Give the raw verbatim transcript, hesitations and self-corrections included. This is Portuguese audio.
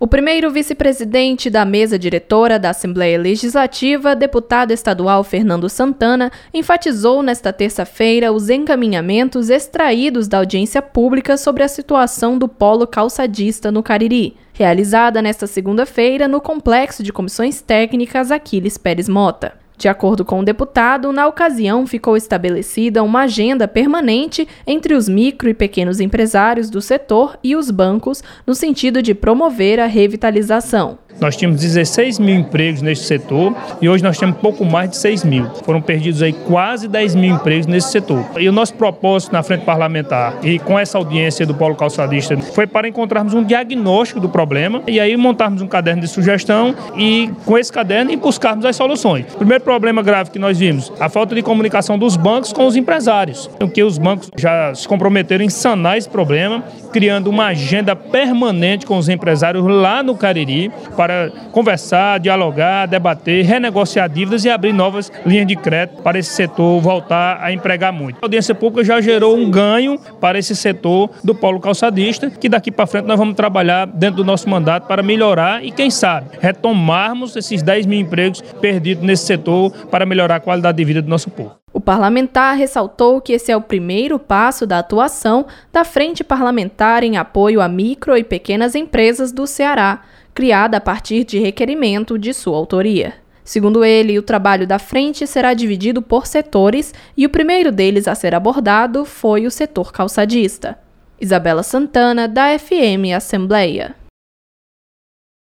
O primeiro vice-presidente da mesa diretora da Assembleia Legislativa, deputado estadual Fernando Santana, enfatizou nesta terça-feira os encaminhamentos extraídos da audiência pública sobre a situação do polo calçadista no Cariri, realizada nesta segunda-feira no Complexo de Comissões Técnicas Aquiles Pérez Mota. De acordo com o deputado, na ocasião ficou estabelecida uma agenda permanente entre os micro e pequenos empresários do setor e os bancos, no sentido de promover a revitalização. Nós tínhamos dezesseis mil empregos neste setor e hoje nós temos pouco mais de seis mil. Foram perdidos aí quase dez mil empregos nesse setor. E o nosso propósito na frente parlamentar e com essa audiência do polo calçadista foi para encontrarmos um diagnóstico do problema e aí montarmos um caderno de sugestão e com esse caderno e buscarmos as soluções. O primeiro problema grave que nós vimos, a falta de comunicação dos bancos com os empresários. O que os bancos já se comprometeram em sanar esse problema, criando uma agenda permanente com os empresários lá no Cariri, para conversar, dialogar, debater, renegociar dívidas e abrir novas linhas de crédito para esse setor voltar a empregar muito. A audiência pública já gerou um ganho para esse setor do polo calçadista, que daqui para frente nós vamos trabalhar dentro do nosso mandato para melhorar e, quem sabe, retomarmos esses dez mil empregos perdidos nesse setor para melhorar a qualidade de vida do nosso povo. O parlamentar ressaltou que esse é o primeiro passo da atuação da Frente Parlamentar em apoio a micro e pequenas empresas do Ceará, criada a partir de requerimento de sua autoria. Segundo ele, o trabalho da frente será dividido por setores e o primeiro deles a ser abordado foi o setor calçadista. Isabela Santana, da F M Assembleia.